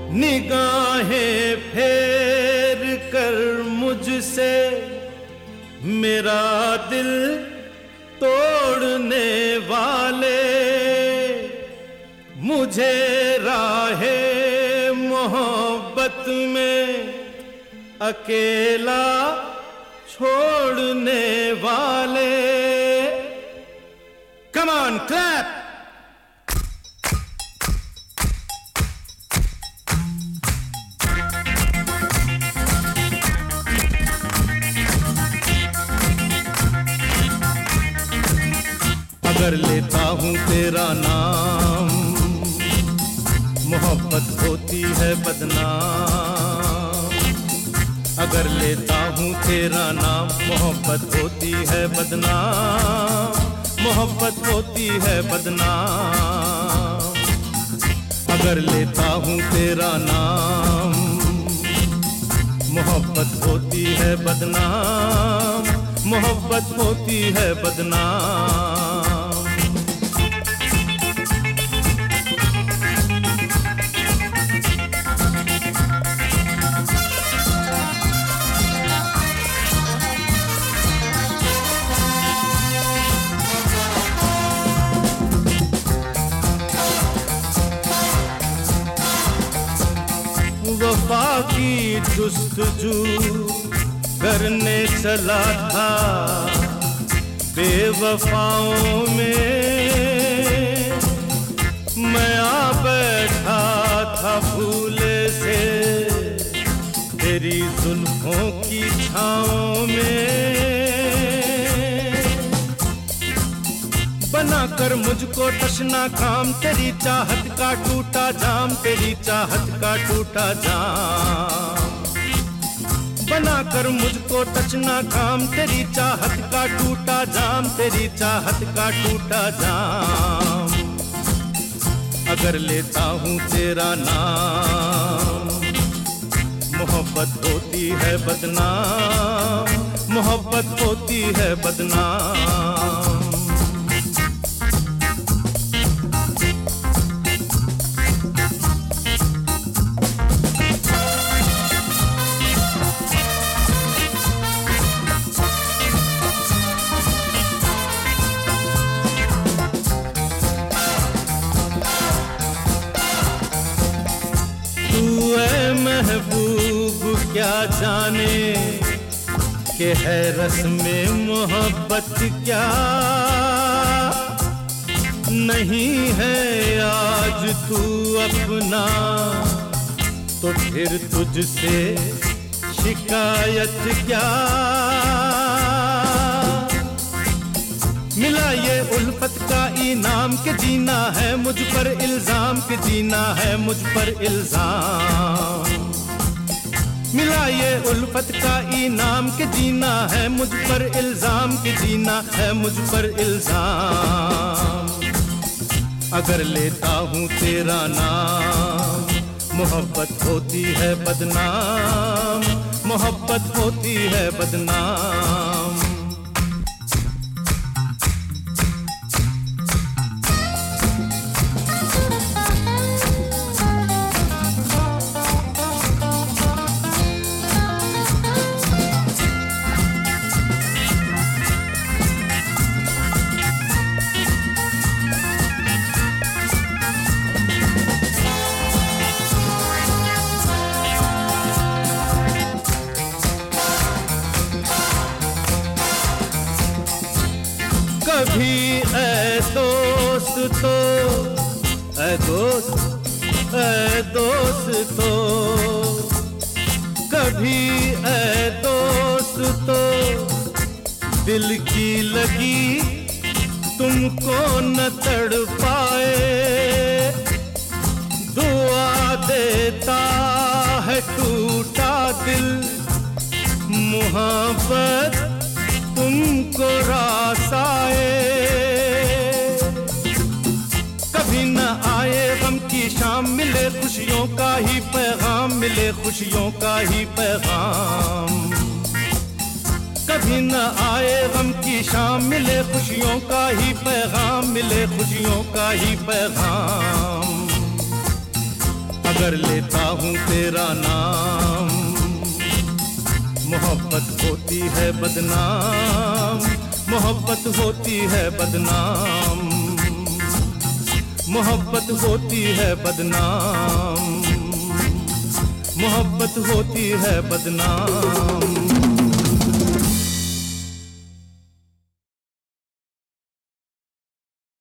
निगाहें फेर कर मुझसे मेरा दिल तोड़ने वाले, मुझे राहे मोहब्बत में अकेला छोड़ने वाले। Come on, clap! अगर लेता हूँ तेरा नाम मोहब्बत होती है बदनाम। अगर लेता हूँ तेरा नाम मोहब्बत होती है बदनाम, मोहब्बत होती है बदनाम। अगर लेता हूँ तेरा नाम मोहब्बत होती है बदनाम, मोहब्बत होती है बदनाम। वफा की जुस्तजू करने चला था बेवफाओं में, मैं आ बैठा था भूले से तेरी जुल्फों की छाँव में। बनाकर मुझको तशना काम तेरी चाहत का टूटा जाम, तेरी चाहत का टूटा जाम। बनाकर मुझको तचना काम तेरी चाहत का टूटा जाम, तेरी चाहत का टूटा जाम। अगर लेता हूँ तेरा नाम मोहब्बत होती है बदनाम, मोहब्बत होती है बदनाम। महबूब क्या जाने कि है रस्म मोहब्बत क्या नहीं है। आज तू अपना तो फिर तुझसे शिकायत क्या। मिला ये उल्फत का इनाम के जीना है मुझ पर इल्जाम, के जीना है मुझ पर इल्जाम। मिला ये उल्फत का इनाम के जीना है मुझ पर इल्जाम, के जीना है मुझ पर इल्जाम। अगर लेता हूँ तेरा नाम मोहब्बत होती है बदनाम, मोहब्बत होती है बदनाम। कभी ऐ दोस्त तो ऐ दोस्त ऐ दोस्त तो, कभी ऐ दोस्त तो दिल की लगी तुमको न तड़ पाए। दुआ देता है टूटा दिल मोहब्बत तुमको रास आए। कभी न आए गम की शाम मिले खुशियों का ही पैगाम, मिले खुशियों का ही पैगाम। कभी न आए गम की शाम मिले खुशियों का ही पैगाम, मिले खुशियों का ही पैगाम। कर लेता हूँ तेरा नाम। मोहब्बत होती है बदनाम, मोहब्बत होती है बदनाम, मोहब्बत होती है बदनाम, मोहब्बत होती है बदनाम।